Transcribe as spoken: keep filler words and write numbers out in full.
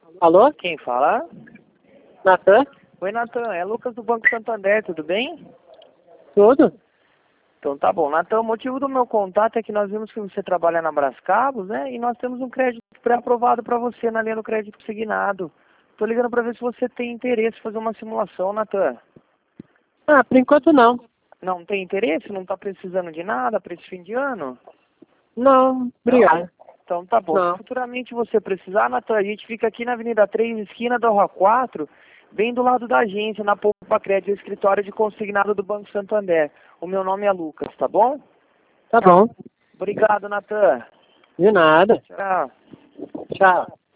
Alô? Quem fala? Natan? Oi, Natan, é Lucas do Banco Santander, tudo bem? Tudo? Então tá bom. Natan, o motivo do meu contato é que nós vimos que você trabalha na Brascabos, né? E nós temos um crédito pré-aprovado para você na linha do crédito consignado. Tô ligando para ver se você tem interesse em fazer uma simulação, Natan. Ah, por enquanto não. Não tem interesse? Não tá precisando de nada para esse fim de ano? Não, obrigado. Então tá bom. Não. Se futuramente você precisar, Natan, a gente fica aqui na Avenida três, esquina da Rua quatro, bem do lado da agência, na Poupa Crédito, escritório de consignado do Banco Santander. O meu nome é Lucas, tá bom? Tá bom. Obrigado, Natan. De nada. Tchau. Tchau.